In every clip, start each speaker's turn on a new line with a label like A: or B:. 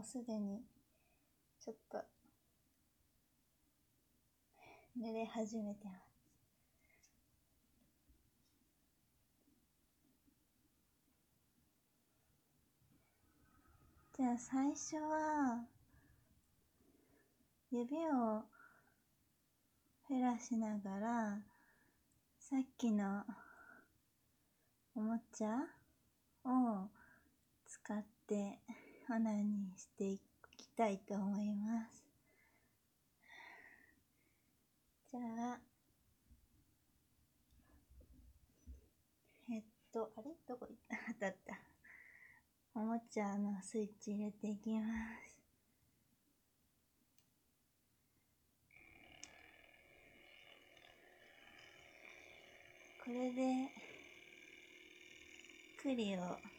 A: うすでにちょっと濡れ始めてます。じゃあ最初は指をフェラしながらさっきのおもちゃを使ってオナニーしていきたいと思います。じゃああれどこ行った当たった。おもちゃのスイッチ入れていきます。これで栗を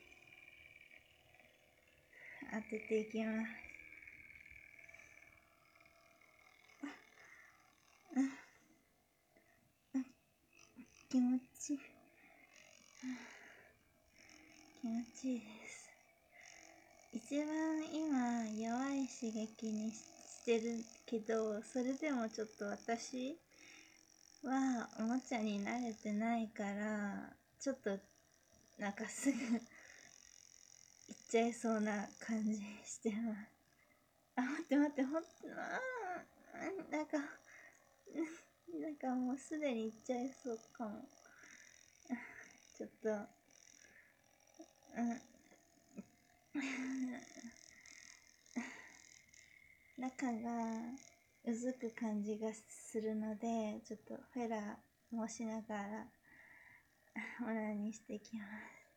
A: 当てていきます。気持ちいい。気持ちいいです。一番今弱い刺激にしてるけど、それでもちょっと私はおもちゃに慣れてないから、ちょっとなんかすぐ行っちゃいそうな感じしてます。待ってなんかもうすでに行っちゃいそうかも。ちょっと中がうずく感じがするので、ちょっとフェラもしながらオナニーしていきます。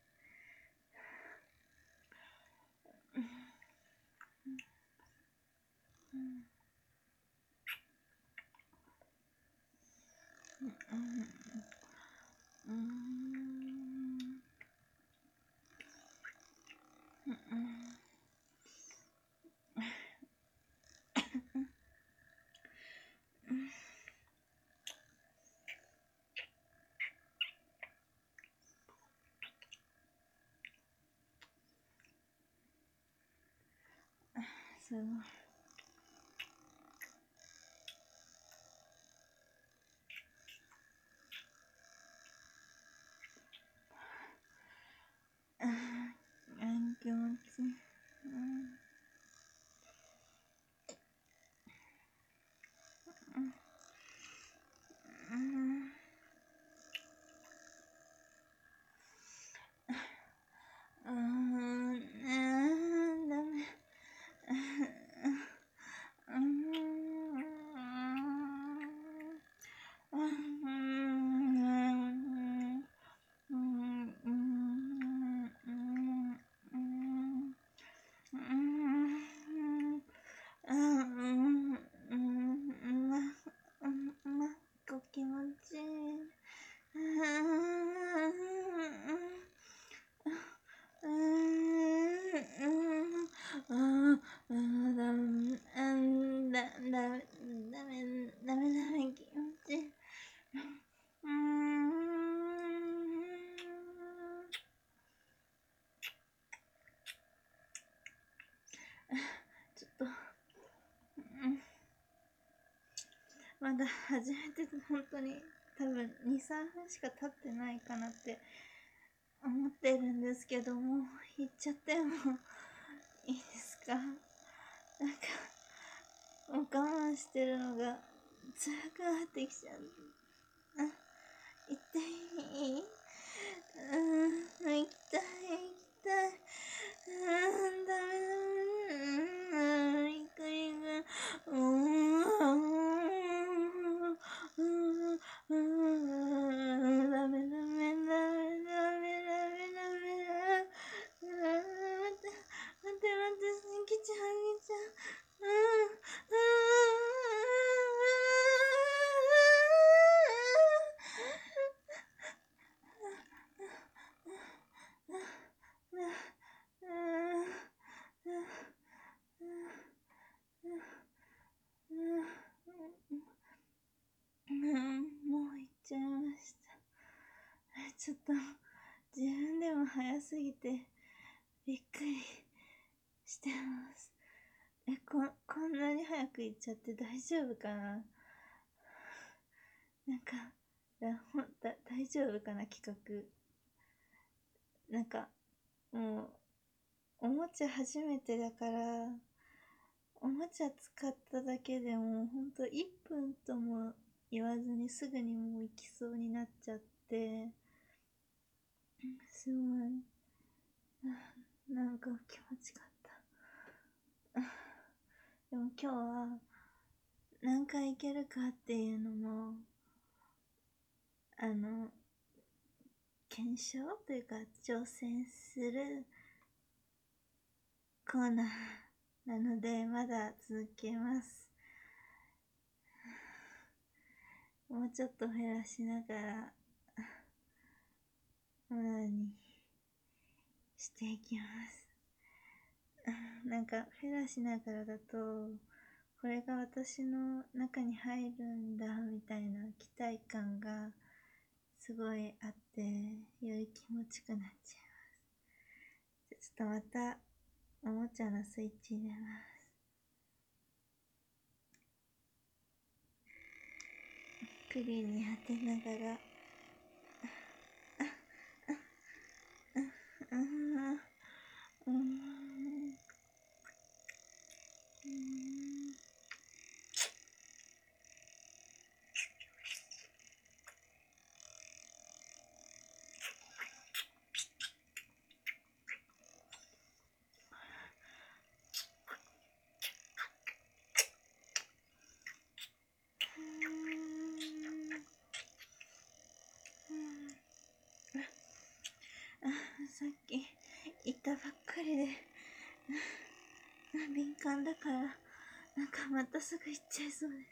A: すごい。気持ちいい。ダメ。気持ちいい。ダメ気持ちいい。ちょっとまだ始めて本当に多分2、3分しか経ってないかなって思ってるんですけども、言っちゃってもいいですか？なんかもう我慢してるのが辛くなってきちゃう。行っていい？行きたい。ダメ。行く。ダメ。待って、来ちゃう。もう行っちゃいました。ちょっと自分でも早すぎてびっくりしてます。 こんなに早く行っちゃって大丈夫かな。なんか、大丈夫かな企画。なんか、もう、おもちゃ初めてだから、おもちゃ使っただけでもほんと1分とも言わずにすぐにもう行きそうになっちゃって、すごい、なんか気持ちかった。でも今日は何回行けるかっていうのも、検証というか挑戦するコーナーなので、まだ続けます。もうちょっと減らしながら、無駄にしていきます。なんか、減らしながらだと、これが私の中に入るんだ、みたいな期待感がすごいあって、より気持ちくなっちゃいます。ちょっとまた、おもちゃのスイッチ入れます。クリに当てながら、さっき行ったばっかりで、敏感だから、なんかまたすぐ行っちゃいそうです。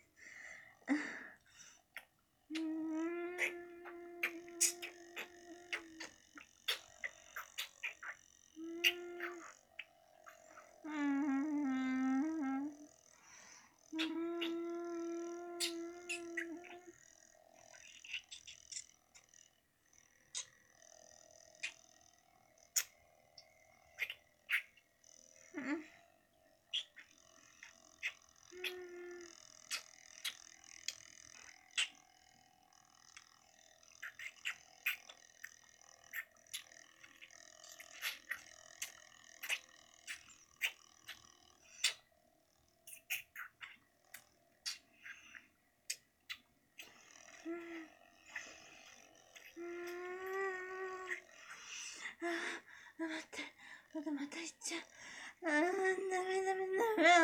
A: 待って、また行っちゃう。ダメダメダメ。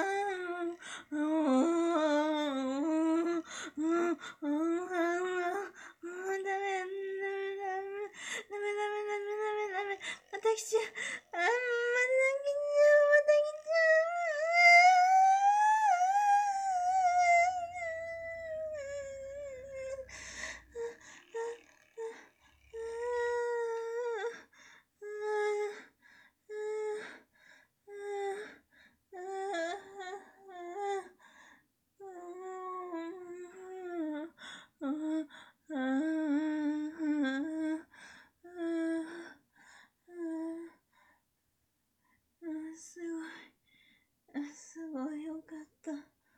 A: また来ちゃう。すごいよかった。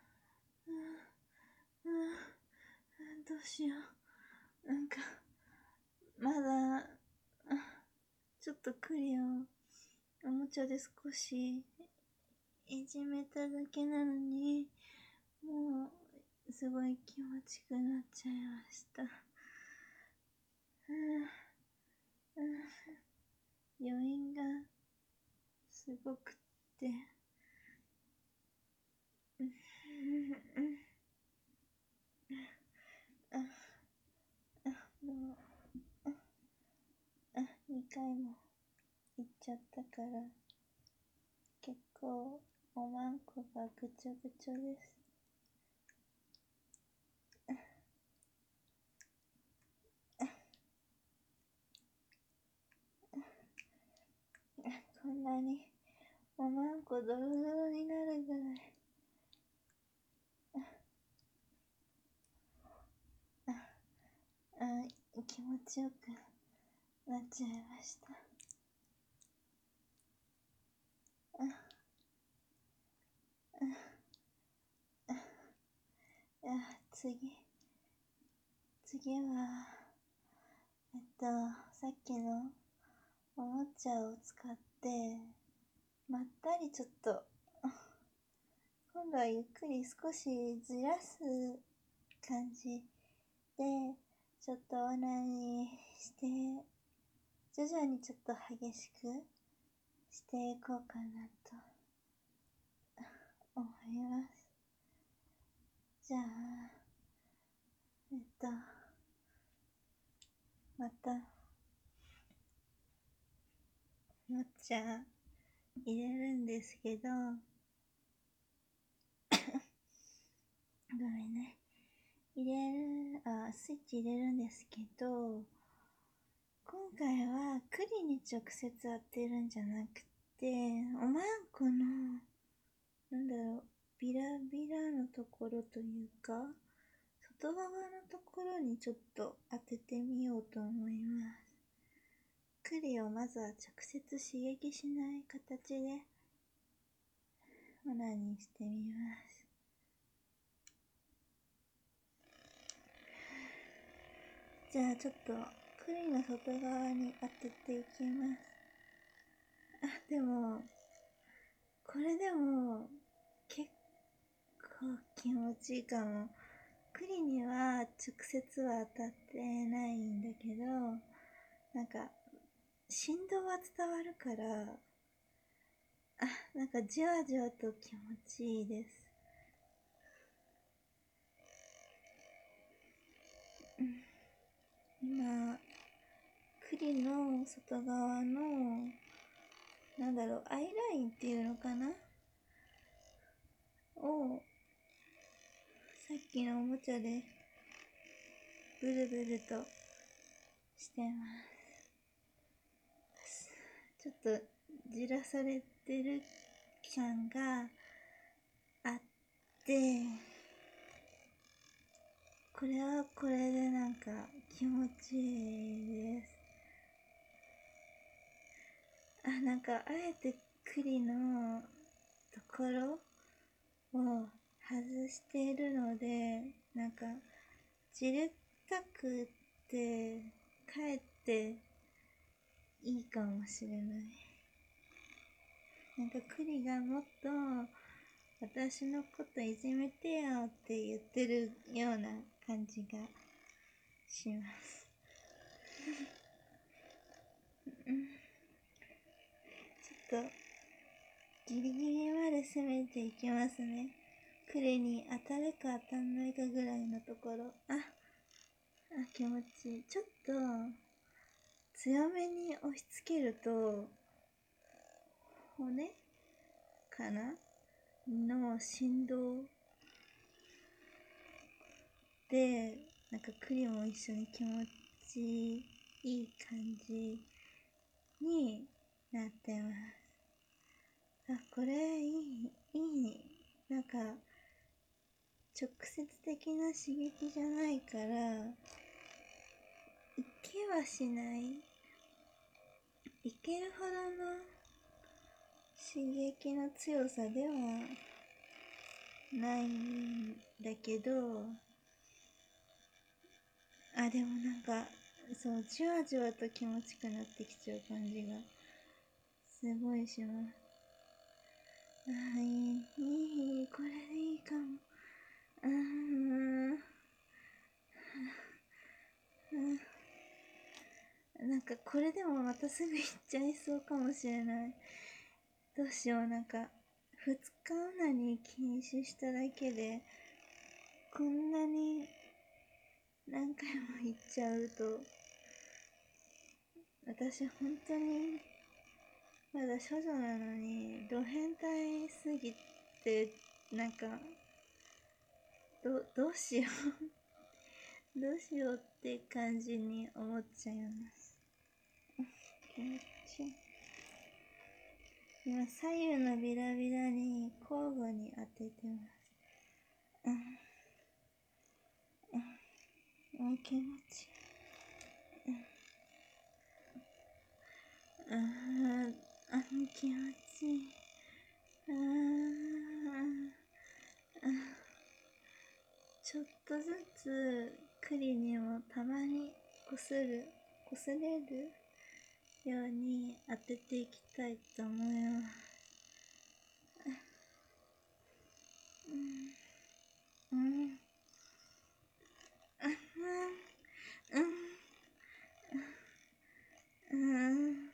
A: どうしよう。なんか、まだ、ちょっとクリをおもちゃで少しいじめただけなのに、もう、すごい気持ちくなっちゃいました。余韻がすごくって、もう、2回も行っちゃったから、結構、おまんこがぐちょぐちょです。こんなに、おまんこドロドロになるぐらい、気持ちよくなっちゃいました。 いや、次は、さっきのおもちゃを使って、まったりちょっと、今度はゆっくり少しずらす感じで、ちょっとオナニーして、徐々にちょっと激しくしていこうかなと思います。じゃあ、また、おもちゃ入れるんですけど、ごめんね。スイッチ入れるんですけど、今回は栗に直接当てるんじゃなくて、おまんこの、ビラビラのところというか、外側のところにちょっと当ててみようと思います。栗をまずは直接刺激しない形で、オナニーしてみます。じゃあちょっと栗の外側に当てていきます。でも、これでも結構気持ちいいかも。栗には直接は当たってないんだけど、なんか振動は伝わるから、なんかじわじわと気持ちいいです。今、栗の外側の、アイラインっていうのかなを、さっきのおもちゃで、ブルブルとしてます。ちょっと、じらされてる感があって、これはこれでなんか気持ちいいです。なんかあえて栗のところを外しているので、なんかじれったくてかえっていいかもしれない。なんか栗がもっと私のこといじめてよって言ってるような感じがします。ちょっとギリギリまで攻めていきますね。栗に当たるか当たんないかぐらいのところ。気持ちいい。ちょっと強めに押し付けると骨かなの振動で、なんか栗も一緒に気持ちいい感じになってます。これいい。なんか直接的な刺激じゃないから、いけはしない。いけるほどの刺激の強さではないんだけど、でもなんか、そう、じわじわと気持ちくなってきちゃう感じが、すごいします。いい、これでいいかも。なんかこれでもまたすぐ行っちゃいそうかもしれない。どうしよう、なんか、2日オナニー禁止しただけで、こんなに何回も行っちゃうと、私本当にまだ処女なのにド変態すぎて、なんかどうしようどうしようって感じに思っちゃいます。気持ちいい。今左右のビラビラに交互に当ててます。気持ちいい。気持ちいい。 ちょっとずつ栗にもたまにこすれるように当てていきたいと思います。うんうんうん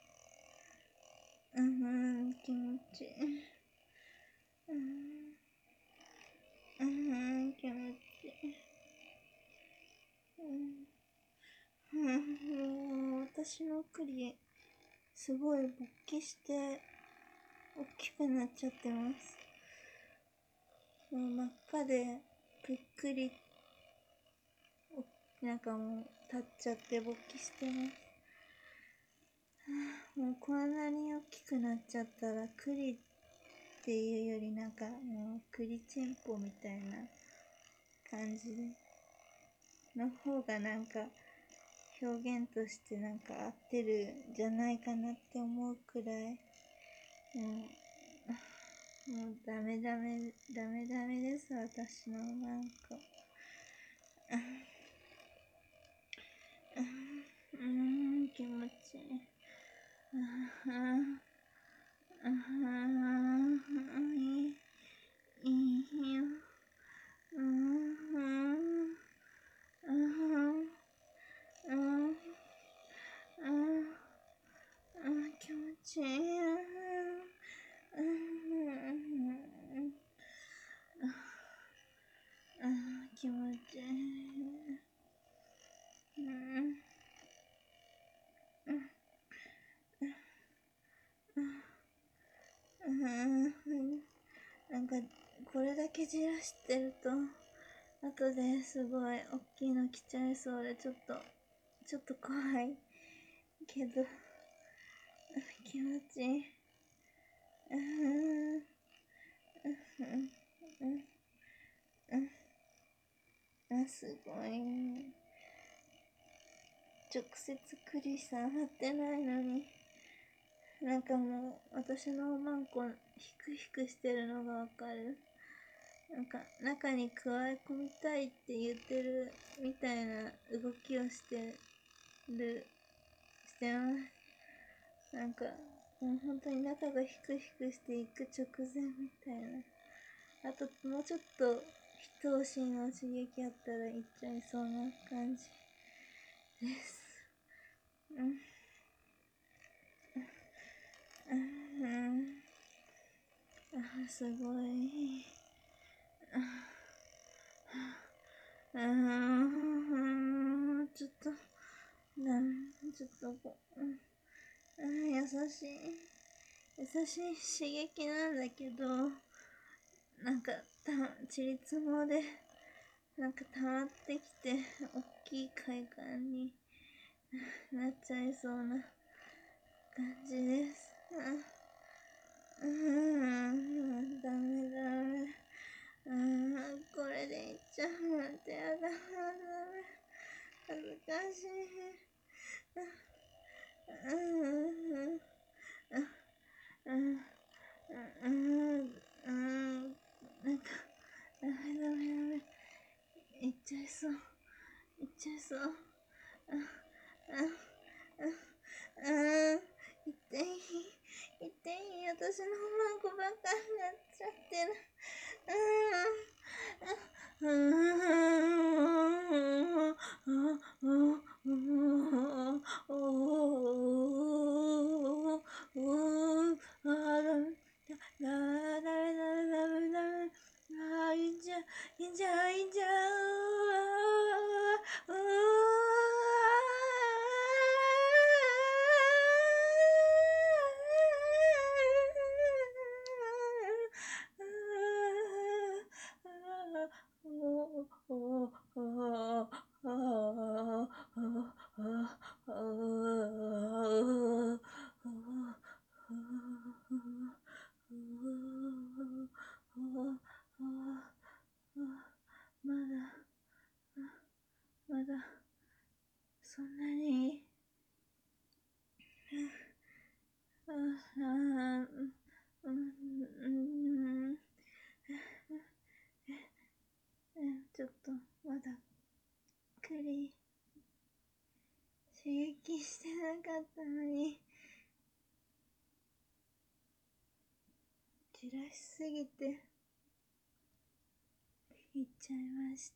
A: 気持ちいい。気持ちいい。もう私の栗すごい勃起して大きくなっちゃってます。もう真っ赤でぷっくりなんかもう立っちゃって勃起してます。もうこんなに大きくなっちゃったら栗っていうよりなんかもう栗チンポみたいな感じでの方がなんか表現としてなんか合ってるんじゃないかなって思うくらいもうダメです私のなんか気持ちいい。いいよ。気持ちいい。気持ちいい。なんかこれだけじらしてると後ですごい大きいの来ちゃいそうでちょっと怖いけど気持ちいい。すごい。直接クリさん貼ってないのになんかもう私のおまんこヒクヒクしてるのがわかる。なんか中に加え込みたいって言ってるみたいな動きをしてます。なんかもう本当に中がヒクヒクしていく直前みたいな。あともうちょっと一押しの刺激あったらいっちゃいそうな感じです。すごい。ちょっと、ちょっと優しい。優しい刺激なんだけど、なんか、ちりつもで、なんか溜まってきて、大きい快感になっちゃいそうな感じです。ダメ。これでいっちゃうなんてやだ。恥ずかしい。なんか、ダメ。いっちゃいそう。痛い。私のマンコばっかになっちゃってる。いいんじゃしてなかったのに、じらしすぎて言っちゃいました。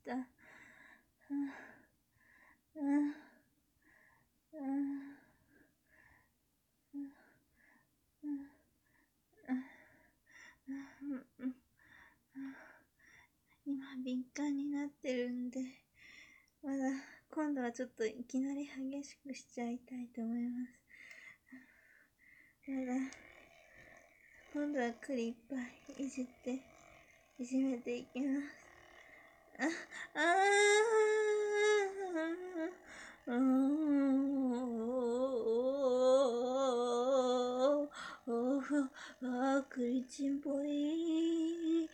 A: 今敏感になってるんで、まだ今度はちょっといきなり激しくしちゃいたいと思います。まだ今度は栗いっぱいいじめていきます。栗ちんぽい。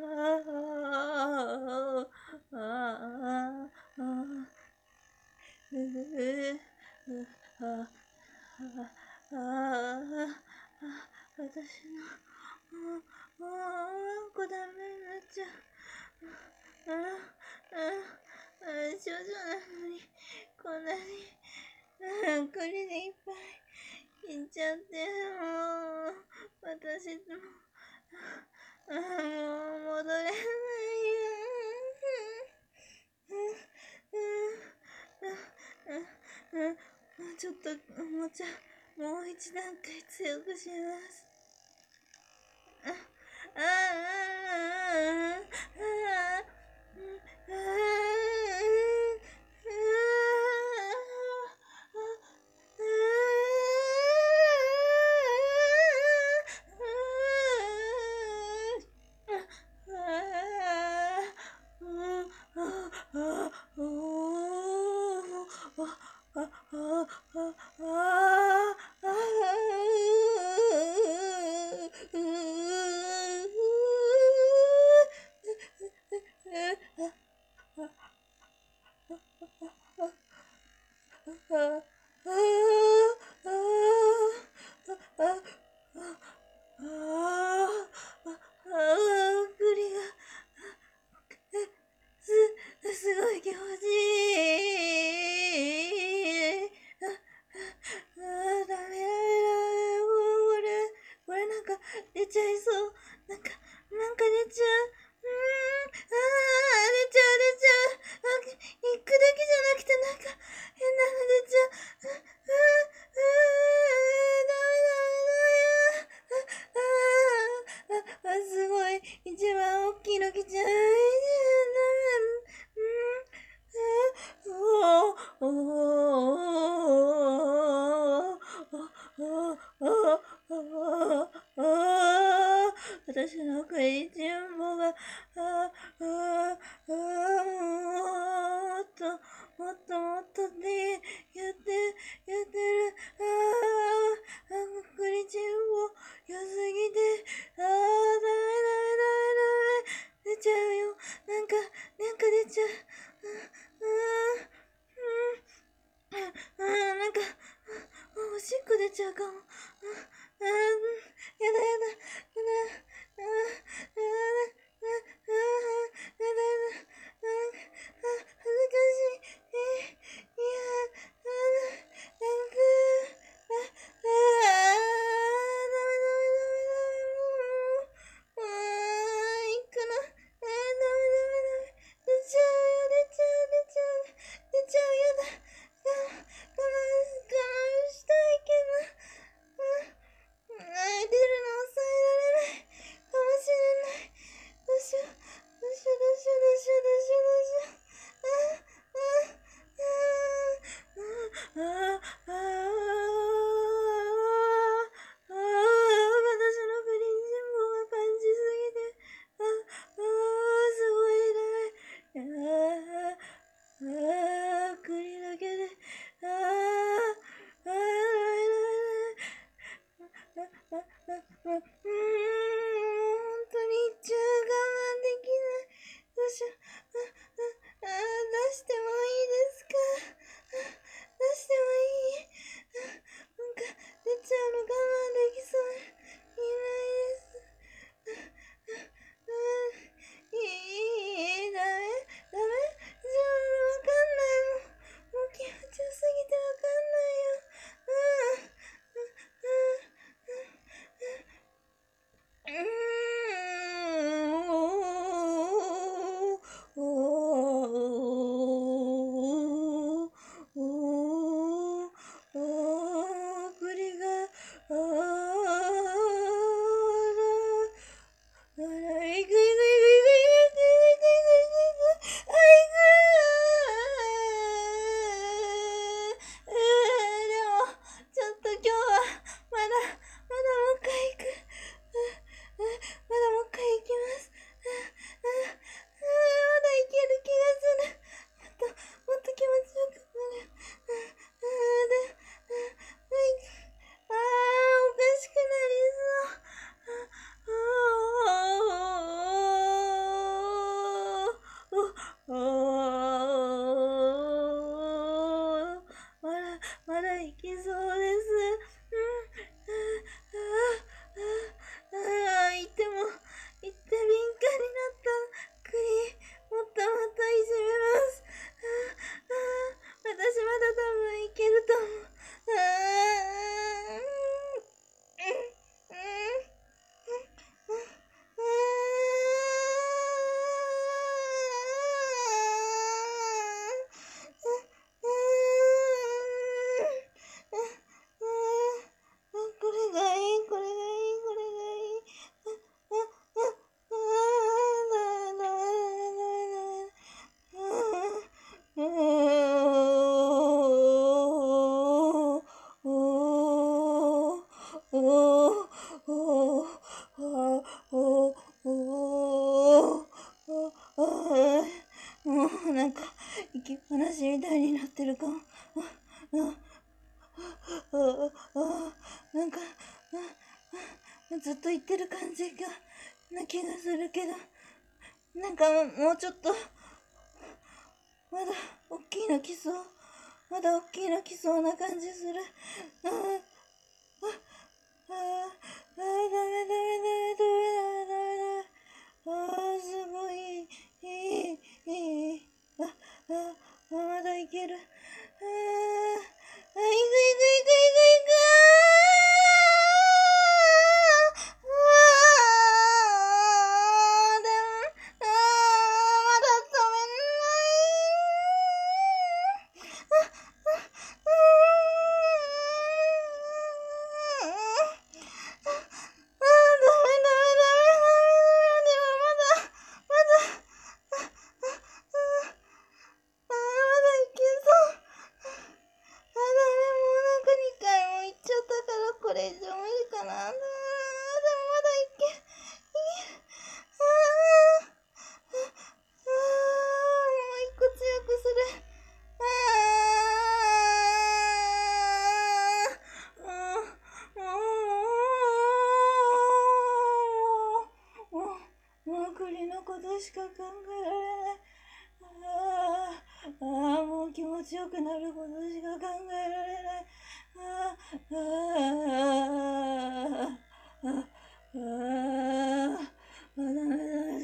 A: 私のダメになっちゃう。少女なのにこんなに栗でいっぱいいっちゃって、もう私もう戻れないよ。ちょっともう一段階強くします。栗がすごい気持ちいい。ダメ。これなんか出ちゃいそう。なんか出ちゃう。出ちゃう。行くだけじゃなくてなんか変なの出ちゃう。ダメ。すごい。一番大きいの来ちゃう。私の食いしん坊が、もっとって言ってる。食いしん坊、良すぎて、ダメ。出ちゃうよ。なんか出ちゃう。なんか、おしっこ出ちゃうかも。やだ。恥ずかしい。いや、ダメ。行くの。出ちゃうよ。出ちゃう。やだ。我慢したいけど。 いくいくいくいくいくいくいくいくいくいくあ、いくでも、ちょっと今日は、まだもう一回行く。まだもう一回行きます。まだいける気がする。もっと気持ちよくなる。おかしくなりそう。まだいけそうです。言って敏感になった栗、もっといじめます。私まだ多分いけると思う。これがいい、これがいい、これがいい。もうなんか息っぱなしみたいになってるかも。なんかずっと言ってる感じな気がするけど、なんかもうちょっとまだ大きいの来そう。まだ大きいの来そうな感じする。ダメダメダメダメダメダメダメ。すごい。いい。まだいける。いくいくいくいくいく。でも、まだ止めないこれ以上無理かな。でもまだいけ。もう一個強くする。もう栗のことしか考えられない。もう気持ちよくなることしか考えられない。ダメダメダメ。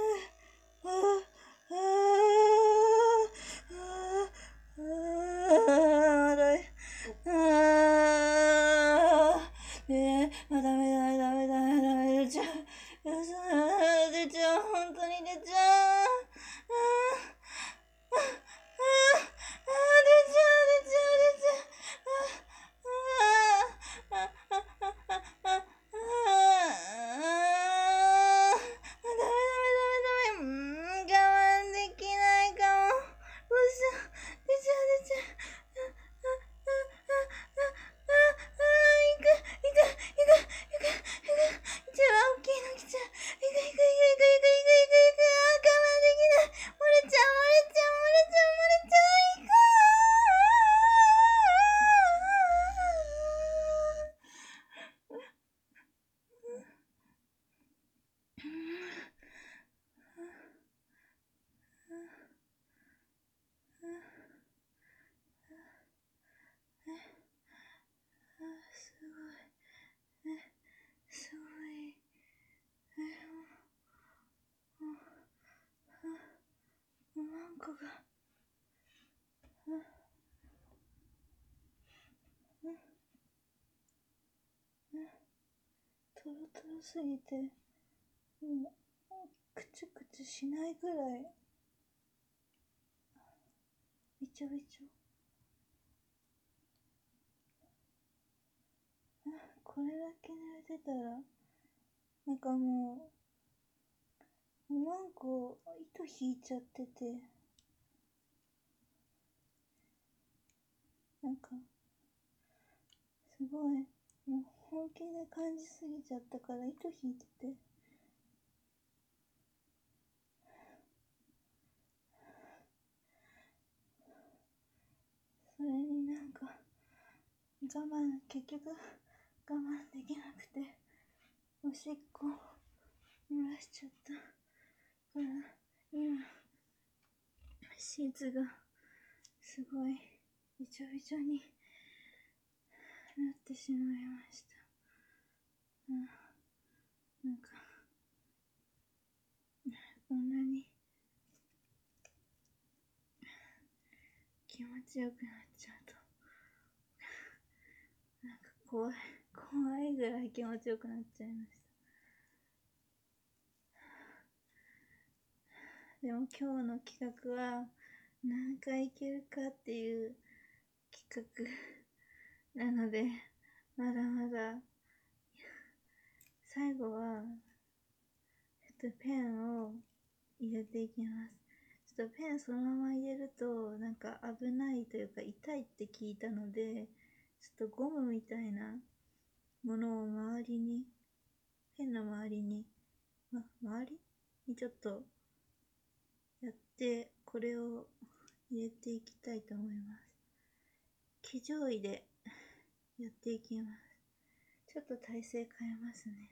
A: 出ちゃう、本当に出ちゃう。我慢できないかも。どうしよう。出ちゃう。一番大きいの来ちゃう。我慢できない。漏れちゃう。すごい。なんかが。トロトロすぎて、もう、くちゅくちゅしないぐらい、びちょびちょ。これだけ濡れてたら、なんかもなんか糸引いちゃってて、なんかすごいもう本気で感じすぎちゃったから糸引いてて、それになんか結局我慢できなくておしっこ漏らしちゃったから今シーツがすごいびちょびちょになってしまいました。なんかこんなに気持ちよくなっちゃうとなんか怖いぐらい気持ちよくなっちゃいました。でも今日の企画は何回いけるかっていう企画なので、まだまだ最後はペンを入れていきます。ちょっとペンそのまま入れるとなんか危ないというか痛いって聞いたので、ちょっとゴムみたいなものを周りに、ペンの周りに、周りにちょっとやって、これを入れていきたいと思います。騎乗位でやっていきます。ちょっと体勢変えますね。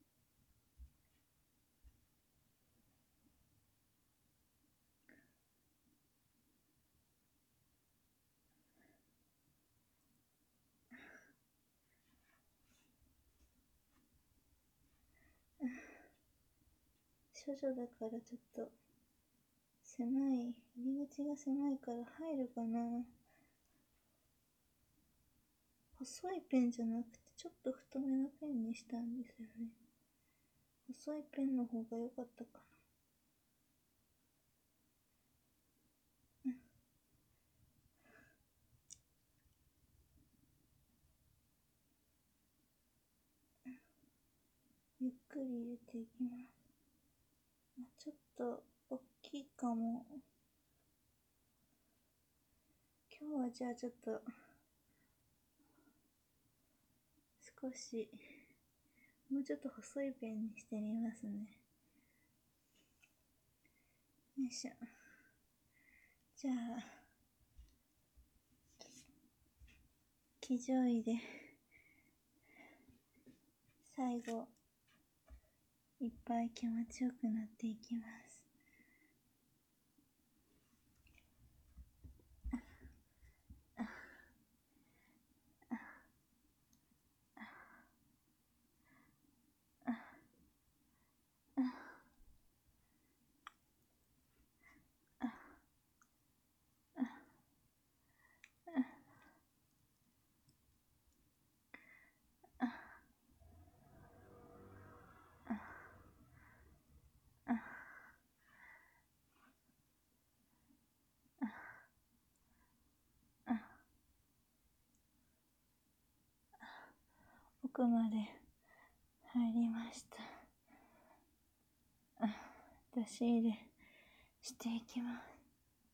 A: 処女だからちょっと狭い、入り口が狭いから入るかな。細いペンじゃなくてちょっと太めのペンにしたんですよね。細いペンの方が良かったかな。ゆっくり入れていきます。ちょっと大きいかも。今日はじゃあちょっと少しもうちょっと細いペンにしてみますね。よいしょ。じゃあ騎乗位で最後いっぱい気持ちよくなっていきます。奥まで入りました。出し入れしていきます。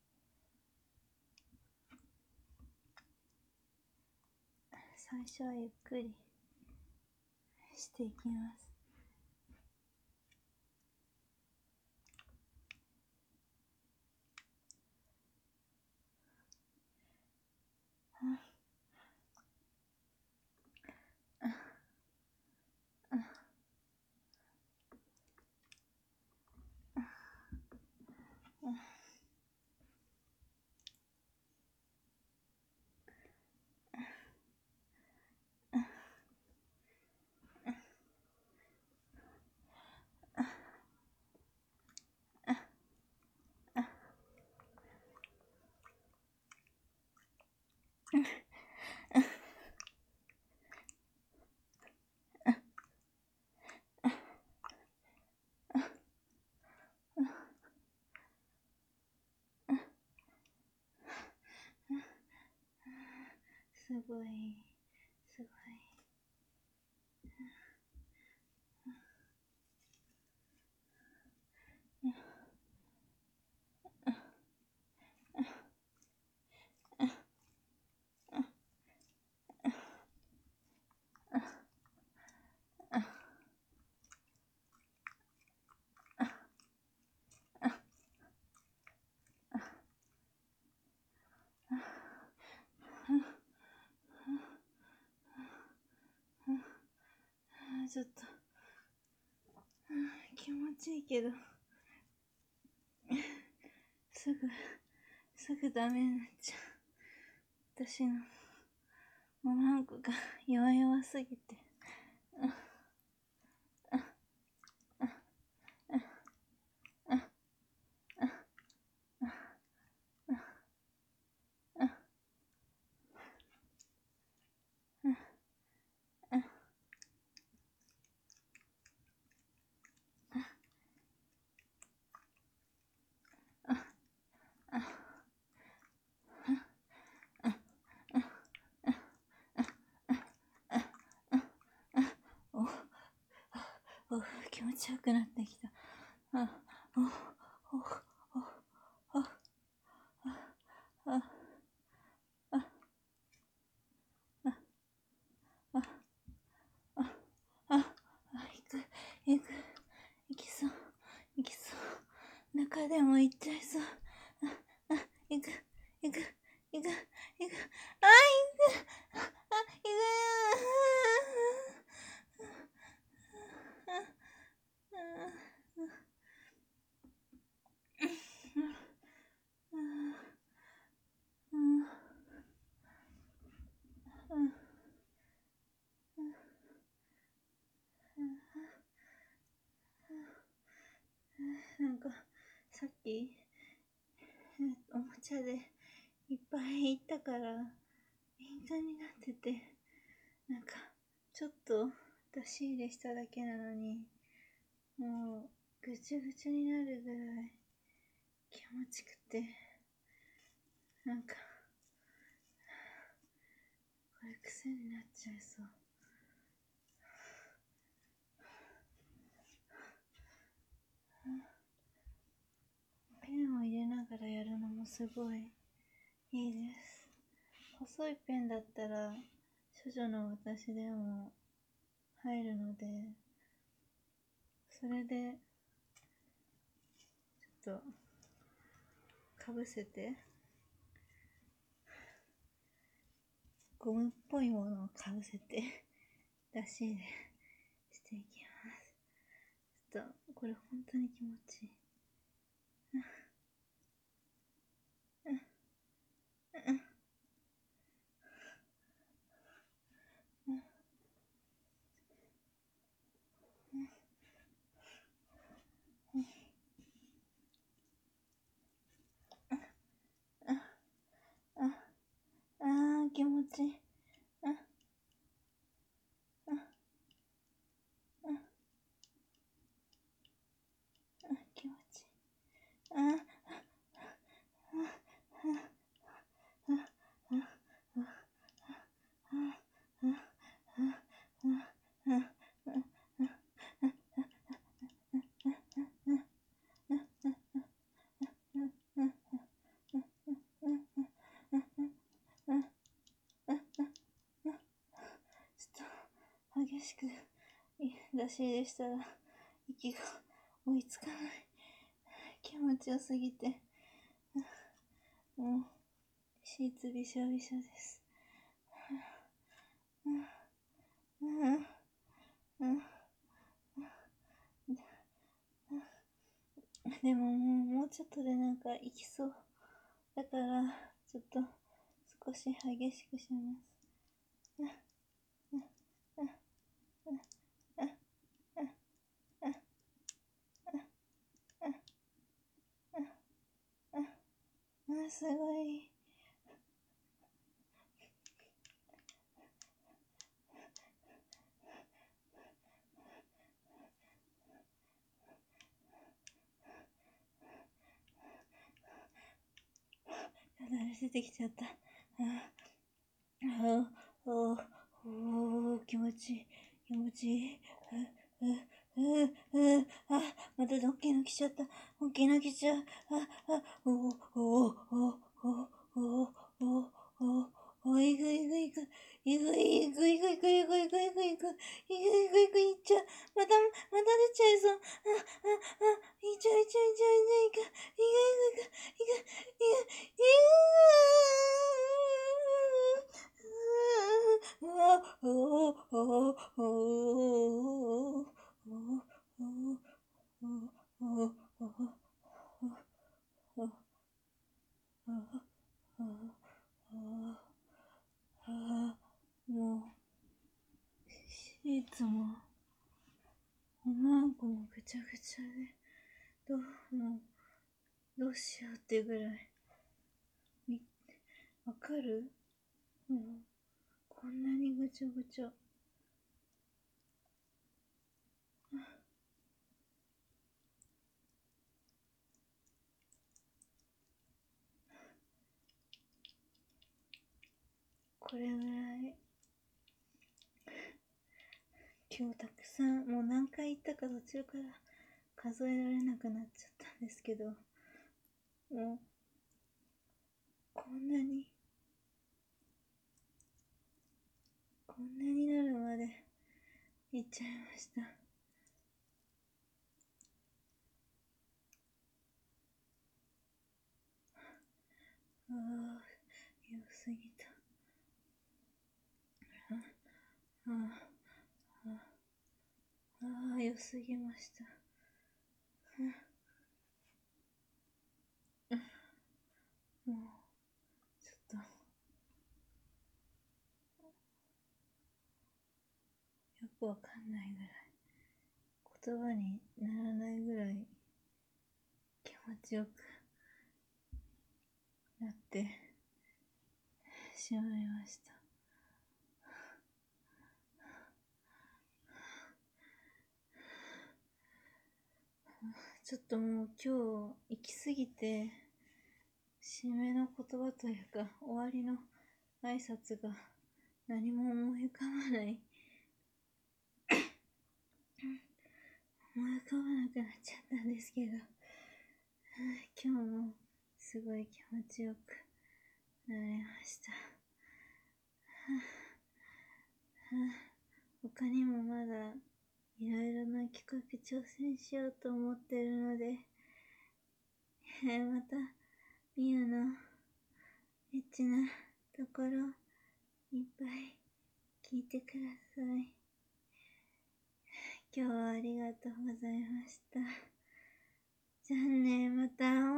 A: 最初はゆっくりしていきます。すごい、すごい。 ちょっと、気持ちいいけど、すぐダメになっちゃう。私の、ももんこが弱すぎて。気持ちよくなってきた。いきそう。中でも行っちゃいそう。行く。なんか、さっき、おもちゃでいっぱい行ったから、敏感になってて、なんか、ちょっと出し入れしただけなのに、もう、ぐちゅぐちゅになるぐらい気持ちくて、なんか、これ癖になっちゃいそう。ペンを入れながらやるのもすごいいいです。細いペンだったら、処女の私でも入るので、それで、ちょっと、かぶせて、ゴムっぽいものをかぶせて、出し入れしていきます。ちょっと、これ本当に気持ちいい。気持ちいい。気持ちいい。激しく出し入れしたら息が追いつかない。気持ちよすぎて、もうシーツびしょびしょです。でももうちょっとでなんか行きそう。だからちょっと少し激しくします。すごい。出てきちゃった。気持ちいい。また大きいの来ちゃった。大きいの来ちゃう。いく。いく。いっちゃう。また出ちゃいそう。いっちゃう。いく。 もうシーツもおまんこもぐちゃぐちゃで、もうどうしようってぐらい。わかる？もうこんなにぐちゃぐちゃ。これぐらい。今日たくさん、もう何回行ったか途中から数えられなくなっちゃったんですけど、もうこんなになるまで行っちゃいました。ああ、良すぎた。良すぎました。もう、ちょっと、よくわかんないぐらい、言葉にならないぐらい気持ちよくなってしまいました。ちょっともう今日行き過ぎて、締めの言葉というか終わりの挨拶が何も思い浮かばない思い浮かばなくなっちゃったんですけど、今日もすごい気持ちよくなりました。他にもまだいろいろな企画挑戦しようと思ってるので、またみゆのエッチなところいっぱい聞いてください。今日はありがとうございました。じゃあね、また